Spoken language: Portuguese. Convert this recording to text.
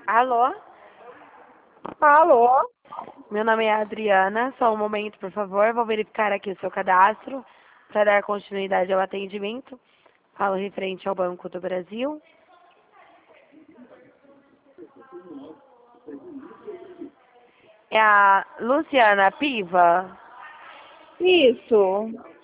Alô? Alô? Meu nome é Adriana. Só um momento, por favor. Vou verificar aqui o seu cadastro para dar continuidade ao atendimento. Falo referente ao Banco do Brasil. É a Luciana Piva. Isso.